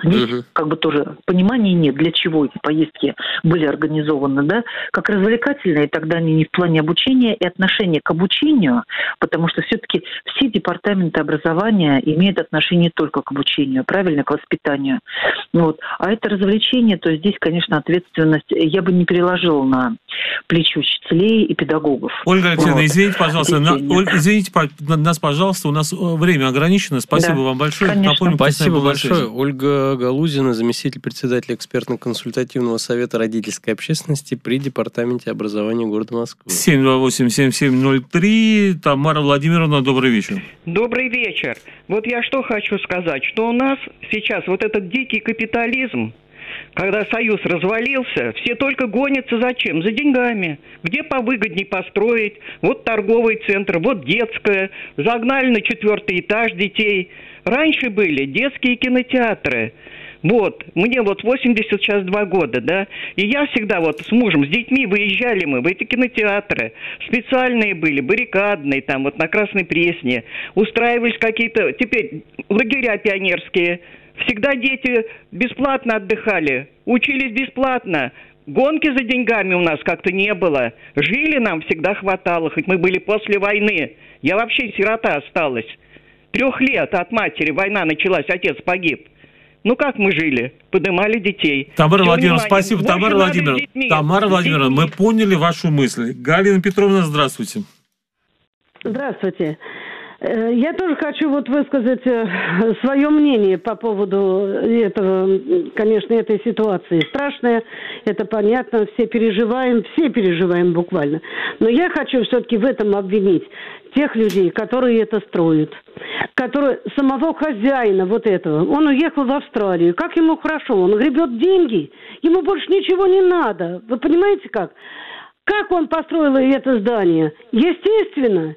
Здесь Мгм. как бы тоже понимания нет, для чего эти поездки были организованы, да, как развлекательные, тогда они не в плане обучения и отношения к обучению, потому что все-таки все департаменты образования имеют отношение только к обучению, правильно, к воспитанию. Вот. А это развлечение, то здесь, конечно, ответственность я бы не переложила на плечи учителей и педагогов. Ольга Алексеевна, Вот. извините, пожалуйста, на- Здесь нет. Оль- извините по- нас, пожалуйста, у нас э, время ограничено. Спасибо Да, вам большое. конечно. Напомню, кто с нами Спасибо был на большое. связи. Ольга Галузина, заместитель председателя экспертно-консультативного совета родительской общественности при Департаменте образования города Москвы. семь два восемь семь семь ноль три. Тамара Владимировна, добрый вечер. Добрый вечер. Вот я что хочу сказать, что у нас сейчас вот этот дикий капитализм, когда Союз развалился, все только гонятся зачем? За деньгами. Где повыгодней построить? Вот торговый центр, вот детская. Загнали на четвертый этаж детей. Раньше были детские кинотеатры. Вот, мне вот восемьдесят сейчас два года, да, и я всегда вот с мужем, с детьми выезжали мы в эти кинотеатры, специальные были, баррикадные, там вот на Красной Пресне, устраивались какие-то, теперь лагеря пионерские, всегда дети бесплатно отдыхали, учились бесплатно, гонки за деньгами у нас как-то не было, жили нам всегда хватало, хоть мы были после войны, я вообще сирота осталась, трех лет от матери война началась, отец погиб. Ну, как мы жили? Подымали детей. Тамара Всё Владимировна, внимание. спасибо. Больше Тамара надо Владимировна, с детьми. Тамара С Владимировна, детьми. мы поняли вашу мысль. Галина Петровна, здравствуйте. Здравствуйте. Э, Я тоже хочу вот высказать свое мнение по поводу этого, конечно, этой ситуации. Страшная, это понятно, все переживаем, все переживаем буквально. Но я хочу все-таки в этом обвинить тех людей, которые это строят, которые самого хозяина вот этого. Он уехал в Австралию, как ему хорошо, он гребет деньги, ему больше ничего не надо. Вы понимаете как? Как он построил это здание? Естественно,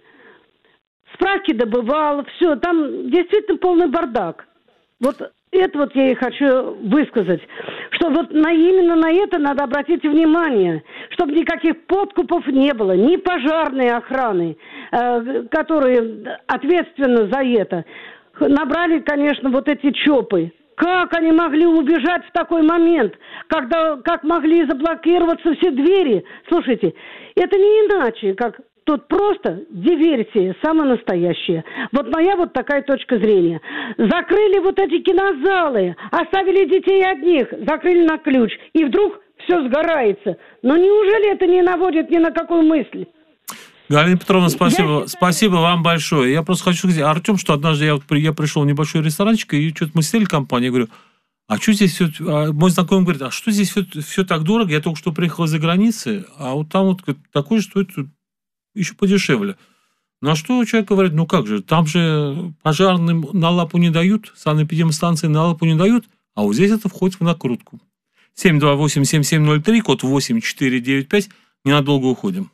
справки добывал, все, там действительно полный бардак. Вот это вот я и хочу высказать, что вот на, именно на это надо обратить внимание, чтобы никаких подкупов не было, ни пожарной охраны, э, которые ответственны за это. Набрали, конечно, вот эти ЧОПы. Как они могли убежать в такой момент, когда, как могли заблокироваться все двери? Слушайте, это не иначе, как тут просто диверсия, самая настоящая. Вот моя вот такая точка зрения. Закрыли вот эти кинозалы, оставили детей одних, закрыли на ключ, и вдруг все сгорается. Но неужели это не наводит ни на какую мысль? Галина Петровна, спасибо, я... спасибо вам большое. Я просто хочу сказать, Артем, что однажды я, вот, я пришел в небольшой ресторанчик, и что-то мы сидели в компании, я говорю, а что здесь все... А мой знакомый говорит, а что здесь все, все так дорого? Я только что приехал из-за границы, а вот там вот такое, что это еще подешевле. На что человек говорит, ну как же, там же пожарным на лапу не дают, санэпидемстанции на лапу не дают, а вот здесь это входит в накрутку. семь два восемь семь семь ноль три, код восемь четыре девять пять, ненадолго уходим.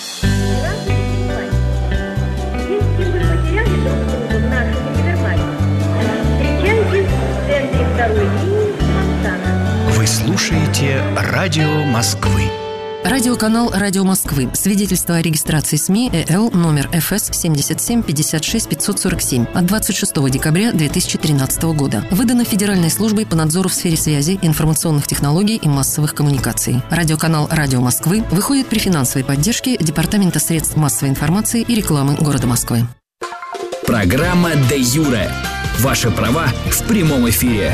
Вы слушаете Радио Москвы. Радиоканал «Радио Москвы». Свидетельство о регистрации СМИ ЭЛ номер эф эс семьдесят семь пятьдесят шесть пятьсот сорок семь от двадцать шестого декабря две тысячи тринадцатого года. Выдано Федеральной службой по надзору в сфере связи, информационных технологий и массовых коммуникаций. Радиоканал «Радио Москвы» выходит при финансовой поддержке Департамента средств массовой информации и рекламы города Москвы. Программа «Де Юре». Ваши права в прямом эфире.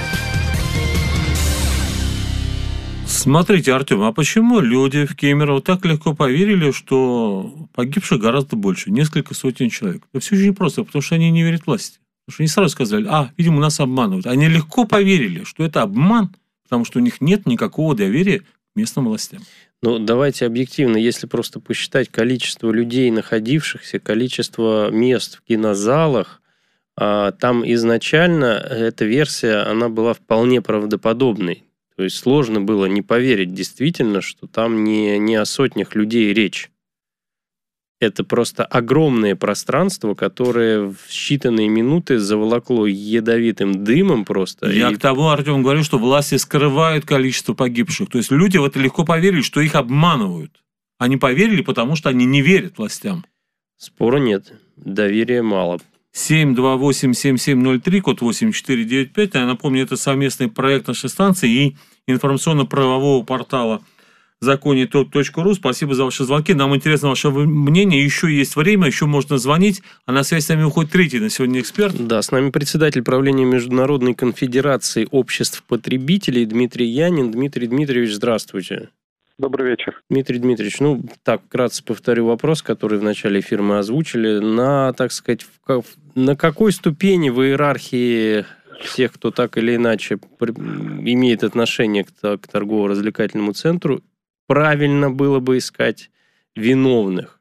Смотрите, Артем, а почему люди в Кемерово так легко поверили, что погибших гораздо больше, несколько сотен человек? Это все очень просто, потому что они не верят власти. Потому что они сразу сказали, а, видимо, нас обманывают. Они легко поверили, что это обман, потому что у них нет никакого доверия к местным властям. Ну, давайте объективно, если просто посчитать количество людей, находившихся, количество мест в кинозалах, там изначально эта версия, она была вполне правдоподобной. То есть сложно было не поверить действительно, что там не, не о сотнях людей речь. Это просто огромное пространство, которое в считанные минуты заволокло ядовитым дымом просто. Я и... к тому, Артем, говорю, что власти скрывают количество погибших. То есть люди в это легко поверили, что их обманывают. Они поверили, потому что они не верят властям. Спора нет. Доверия мало. семь два восемь семь семь ноль три, код восемь четыре девять пять. Я напомню, это совместный проект нашей станции и информационно-правового портала законе точка ру. Спасибо за ваши звонки. Нам интересно ваше мнение. Еще есть время, еще можно звонить. А на связь с нами уходит третий на сегодня эксперт. Да, с нами председатель правления Международной конфедерации обществ потребителей Дмитрий Янин. Дмитрий Дмитриевич, здравствуйте. Добрый вечер. Дмитрий Дмитриевич, ну, так, вкратце повторю вопрос, который в начале эфира мы озвучили. На, так сказать, в, на какой ступени в иерархии всех, кто так или иначе имеет отношение к, к торгово-развлекательному центру, правильно было бы искать виновных?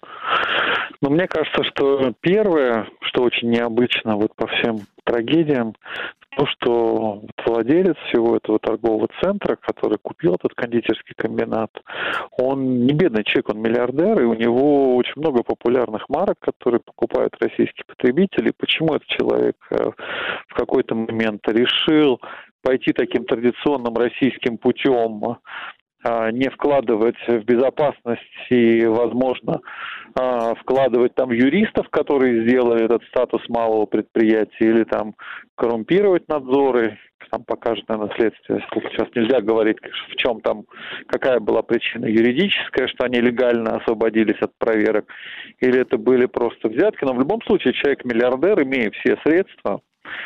Ну, мне кажется, что первое, что очень необычно вот по всем трагедиям, то, что владелец всего этого торгового центра, который купил этот кондитерский комбинат, он не бедный человек, он миллиардер, и у него очень много популярных марок, которые покупают российские потребители. Почему этот человек в какой-то момент решил пойти таким традиционным российским путем, не вкладывать в безопасность и, возможно, вкладывать там юристов, которые сделали этот статус малого предприятия, или там коррумпировать надзоры, там покажет, наверное, следствие. Сейчас нельзя говорить, в чем там, какая была причина юридическая, что они легально освободились от проверок, или это были просто взятки. Но в любом случае человек миллиардер, имея все средства,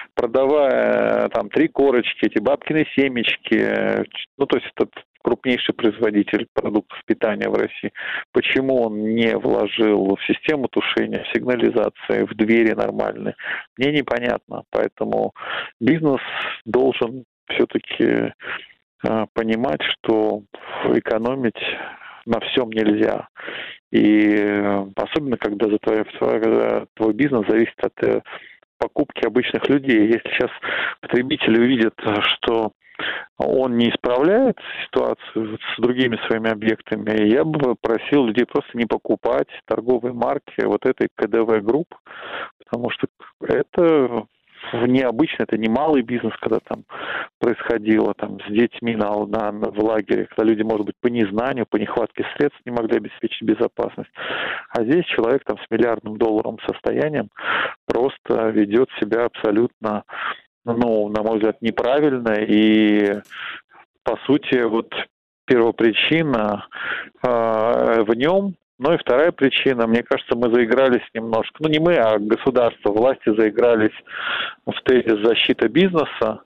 продавая там три корочки, эти бабкины семечки, ну, то есть это крупнейший производитель продуктов питания в России. Почему он не вложил в систему тушения, в сигнализации, в двери нормальные, мне непонятно. Поэтому бизнес должен все-таки э, понимать, что экономить на всем нельзя. И э, особенно, когда за твой, когда твой бизнес зависит от э, покупки обычных людей. Если сейчас потребители увидят, что он не исправляет ситуацию с другими своими объектами, я бы просил людей просто не покупать торговые марки вот этой КДВ групп, потому что это необычно, это не малый бизнес, когда там происходило там с детьми на, на, в лагере, когда люди, может быть, по незнанию, по нехватке средств не могли обеспечить безопасность. А здесь человек там с миллиардным долларом состоянием просто ведет себя абсолютно, ну, на мой взгляд, неправильно. И, по сути, вот первопричина э, в нем. Ну и вторая причина, мне кажется, мы заигрались немножко, ну не мы, а государство, власти заигрались в тезис защиты бизнеса.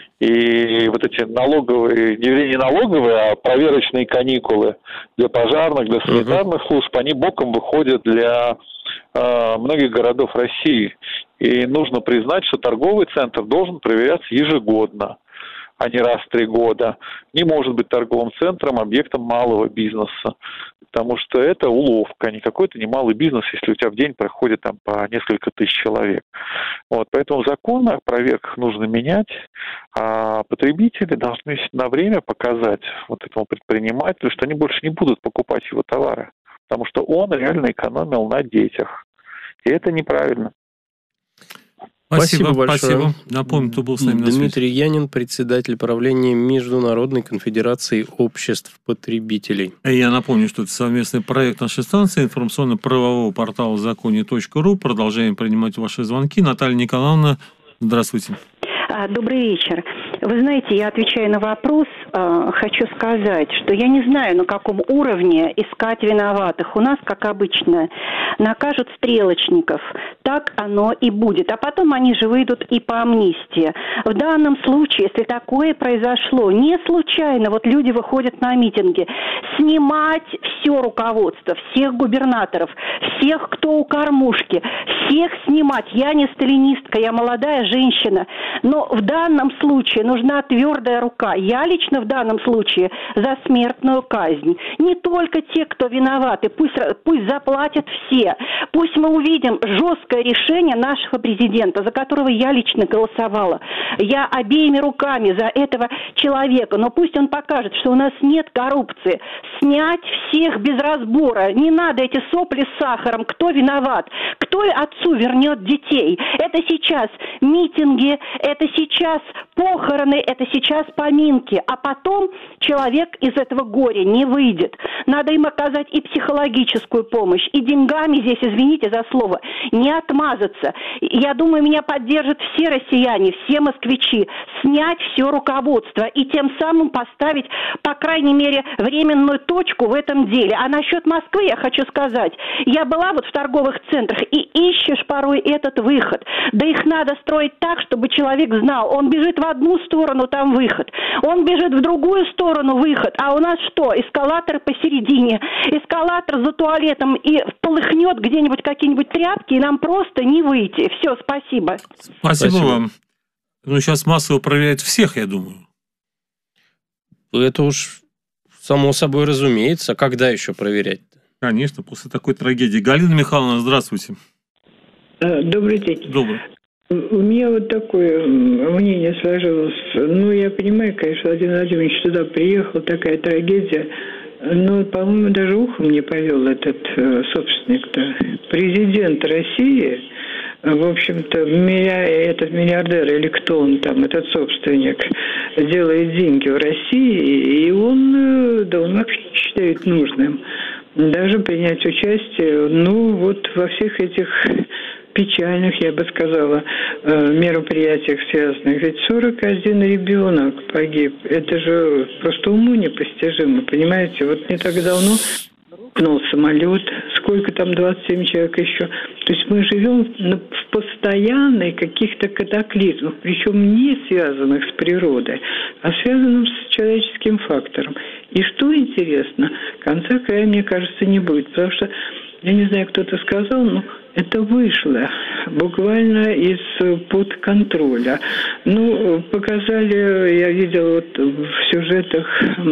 И вот эти налоговые, не, не налоговые, а проверочные каникулы для пожарных, для санитарных служб, они боком выходят для э, многих городов России. И нужно признать, что торговый центр должен проверяться ежегодно, а не раз в три года. Не может быть торговым центром объектом малого бизнеса, потому что это уловка, не какой-то немалый бизнес, если у тебя в день проходит там по несколько тысяч человек. Вот, поэтому закон о проверках нужно менять, а потребители должны на время показать вот этому предпринимателю, что они больше не будут покупать его товары, потому что он реально экономил на детях. И это неправильно. Спасибо, спасибо большое. Спасибо. Напомню, кто был с нами на связи. Дмитрий Янин, председатель правления Международной конфедерации обществ потребителей. Я напомню, что это совместный проект нашей станции, информационно-правового портала законе точка ру. Продолжаем принимать ваши звонки. Наталья Николаевна, здравствуйте. Добрый вечер. Вы знаете, я отвечаю на вопрос, э, хочу сказать, что я не знаю, на каком уровне искать виноватых. У нас, как обычно, накажут стрелочников. Так оно и будет. А потом они же выйдут и по амнистии. В данном случае, если такое произошло, не случайно, вот люди выходят на митинги, снимать все руководство, всех губернаторов, всех, кто у кормушки, всех снимать. Я не сталинистка, я молодая женщина, но в данном случае нужна твердая рука. Я лично в данном случае за смертную казнь. Не только те, кто виноваты, пусть, пусть заплатят все. Пусть мы увидим жесткое решение нашего президента, за которого я лично голосовала. Я обеими руками за этого человека, но пусть он покажет, что у нас нет коррупции. Снять всех без разбора. Не надо эти сопли с сахаром. Кто виноват? Кто отцу вернет детей? Это сейчас митинги, это сейчас похороны стороны, это сейчас поминки, а потом человек из этого горя не выйдет. Надо им оказать и психологическую помощь, и деньгами здесь, извините за слово, не отмазаться. Я думаю, меня поддержат все россияне, все москвичи, снять все руководство и тем самым поставить, по крайней мере, временную точку в этом деле. А насчет Москвы я хочу сказать, я была вот в торговых центрах, и ищешь порой этот выход. Да их надо строить так, чтобы человек знал, он бежит в одну сторону, там выход, он бежит в другую сторону, выход, а у нас что, эскалатор посередине, эскалатор за туалетом, и полыхнет где-нибудь какие-нибудь тряпки, и нам просто не выйти. Все, спасибо. Спасибо, спасибо вам. Ну, сейчас массово проверяют всех, я думаю. Это уж само собой разумеется. А когда еще проверять-то? Конечно, после такой трагедии. Галина Михайловна, здравствуйте. Добрый день. Добрый. У меня вот такое мнение сложилось. Ну, я понимаю, конечно, Владимир Владимирович туда приехал, такая трагедия. Но, по-моему, даже ухом не повел этот э, собственник-то. Президент России, в общем-то, этот миллиардер или кто он там, этот собственник, делает деньги в России, и он, да, он вообще не считает нужным даже принять участие, ну, вот во всех этих печальных, я бы сказала, мероприятиях связанных. Ведь сорок один ребенок погиб. Это же просто уму непостижимо, понимаете? Вот не так давно рухнул самолет, сколько там, двадцать семь человек еще. То есть мы живем в постоянной каких-то катаклизмах, причем не связанных с природой, а связанных с человеческим фактором. И что интересно, конца края, мне кажется, не будет, потому что, я не знаю, кто-то сказал, но это вышло буквально из-под контроля. Ну, показали, я видела вот в сюжетах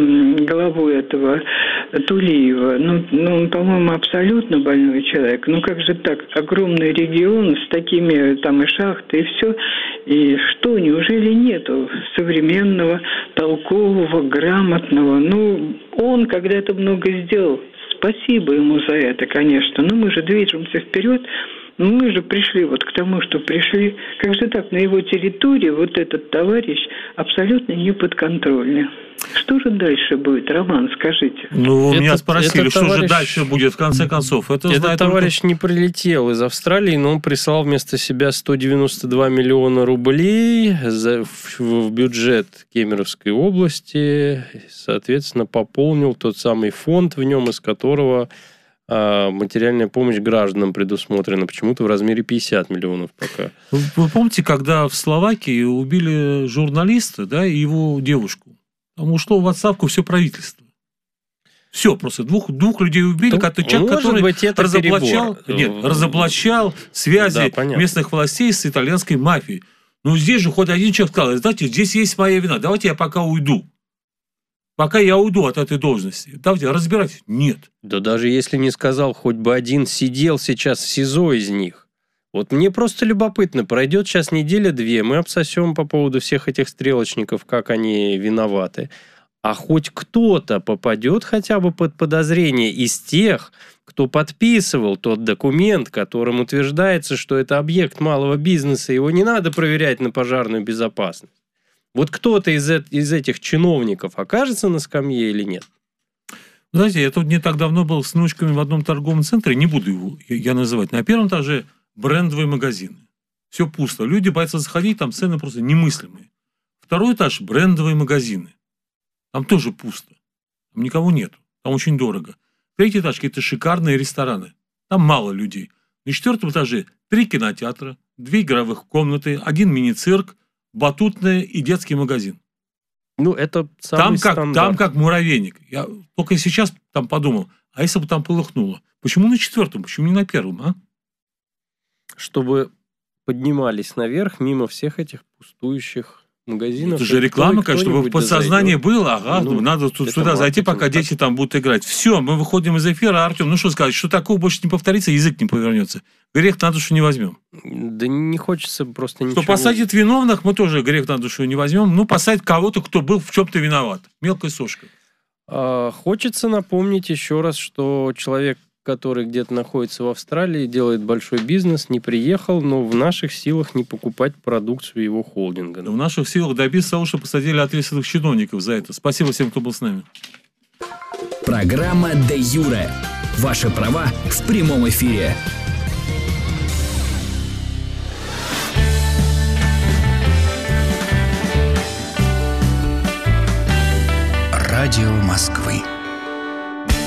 главу этого Тулиева. Ну, ну, по-моему, абсолютно больной человек. Ну, как же так? Огромный регион с такими, там и шахты, и все. И что, неужели нету современного, толкового, грамотного? Ну, он когда-то много сделал. Спасибо ему за это, конечно. Но мы же движемся вперед. Мы же пришли вот к тому, что пришли. Как же так, на его территории вот этот товарищ абсолютно неподконтрольный. Что же дальше будет, Роман, скажите? Ну, Это- меня спросили, это что товарищ- же дальше будет, в конце концов. Это Этот знает товарищ не прилетел из Австралии, но он прислал вместо себя сто девяносто два миллиона рублей за- в, в бюджет Кемеровской области. Соответственно, пополнил тот самый фонд, в нем из которого а, материальная помощь гражданам предусмотрена почему-то в размере пятьдесят миллионов пока. Вы, вы помните, когда в Словакии убили журналиста, да, и его девушку? Там ушло в отставку все правительство. Все, просто двух, двух людей убили, Ну, как человек, может который быть, это разоблачал, перебор. нет, разоблачал связи Да, понятно. местных властей с итальянской мафией. Ну, здесь же хоть один человек сказал, знаете, здесь есть моя вина, давайте я пока уйду. Пока я уйду от этой должности. Давайте, разбирайтесь. Нет. Да даже если не сказал, хоть бы один сидел сейчас в СИЗО из них. Вот мне просто любопытно, пройдет сейчас неделя-две, мы обсосем по поводу всех этих стрелочников, как они виноваты. А хоть кто-то попадет хотя бы под подозрение из тех, кто подписывал тот документ, которым утверждается, что это объект малого бизнеса, его не надо проверять на пожарную безопасность. Вот кто-то из, э- из этих чиновников окажется на скамье или нет? Знаете, я тут не так давно был с внучками в одном торговом центре, не буду его я я называть. На первом этаже брендовые магазины. Все пусто. Люди боятся заходить, там цены просто немыслимые. Второй этаж – брендовые магазины. Там тоже пусто. Там никого нету. Там очень дорого. Третий этаж – какие-то шикарные рестораны. Там мало людей. На четвертом этаже три кинотеатра, две игровых комнаты, один мини-цирк, батутная и детский магазин. Ну, это самый Там как, стандарт. там как муравейник. Я только сейчас там подумал, а если бы там полыхнуло? Почему на четвертом? Почему не на первом, а? Чтобы поднимались наверх мимо всех этих пустующих магазинов. Это же реклама, Кто- конечно, чтобы в кто-нибудь да подсознании зайдет. было, ага, Ну, надо тут это сюда зайти, маркетинг, пока так. дети там будут играть. Все, мы выходим из эфира, Артем, ну что сказать, что такого больше не повторится, язык не повернется. Грех на душу не возьмем. Да не хочется просто ничего. Что посадить виновных, мы тоже грех на душу не возьмем. Ну, посадить кого-то, кто был в чем-то виноват. Мелкой сошкой. А, Хочется напомнить еще раз, что человек, который где-то находится в Австралии, делает большой бизнес, не приехал, но в наших силах не покупать продукцию его холдинга. В наших силах добиться того, что посадили ответственных чиновников за это. Спасибо всем, кто был с нами. Программа «Де Юре». Ваши права в прямом эфире. Радио Москвы.